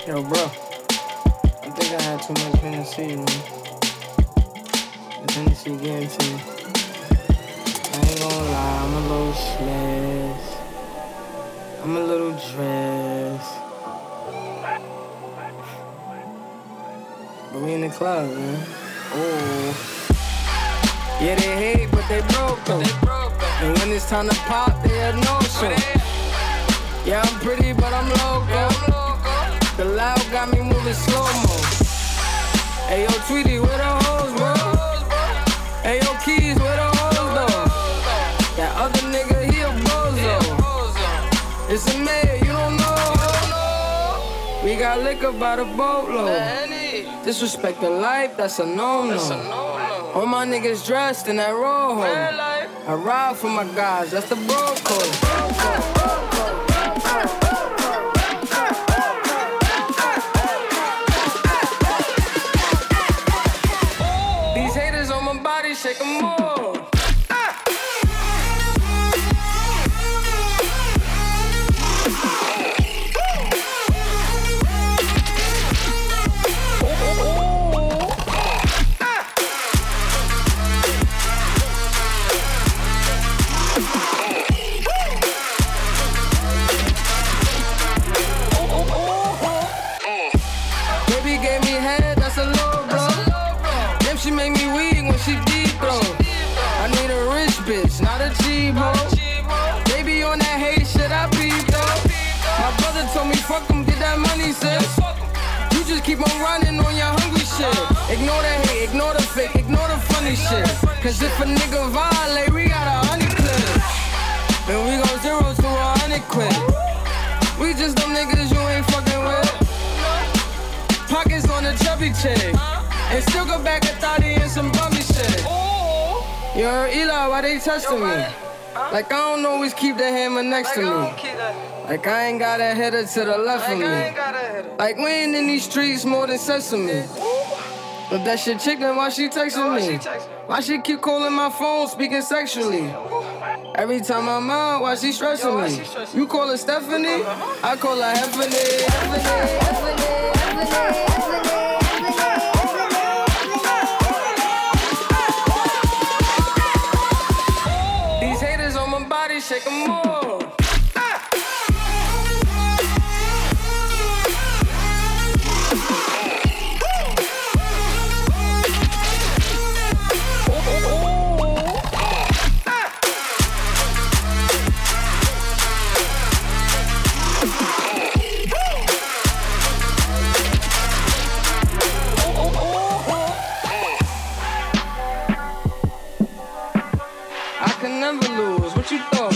Yo, bro, I think I had too much Hennessy, man. The Hennessy getting to me. I ain't gonna lie, I'm a little stressed. I'm a little dressed. But we in the club, man. Oh. Yeah, they hate, but they broke, though. And when it's time to pop, they have no show. Yeah, I'm pretty, but I'm loco. The loud got me moving slow-mo. Hey, yo, Tweety, where the hoes, bro? Hey, yo, Keys, where the hoes, though? That other nigga, he a bozo. It's a man, you don't know. We got liquor by the boatload. Disrespect the life, that's a no-no. All my niggas dressed in that rojo. I ride for my guys, that's the bro code. Shake 'em all. Baby gave me head, that's a low blow. Damn, she made me weak when she deep throw. I need a rich bitch, not a cheap hoe. Baby on that hate shit, I peep though. My brother told me fuck 'em, get that money, sis. You just keep on running on your hungry shit. Ignore the hate, ignore the fake, ignore the funny shit. Cause if a nigga violate, we got 100 clips. Then we go 0 to 100 quid. We just them niggas you ain't fucking with. Pockets on a chubby chick. And still go back a thotty and some bummy shit. You heard Eli, why they testing me? Like I don't always keep the hammer next to me. Like I ain't got a header to the left of me. Like we ain't in these streets more than sesame. But that shit chick, then why she texting me? Why she keep calling my phone, speaking sexually? Every time I'm out, why she stressing me? You call her Stephanie? I call her Heffany. These haters on my body, shake 'em all. I can never lose, what you thought?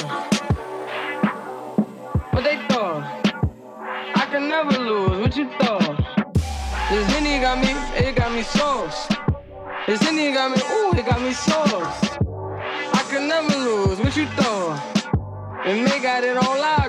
What they thought? I can never lose, what you thought? This Henny got me, it got me sauce. This Henny got me, ooh, it got me sauce. I can never lose, what you thought? And they got it on live.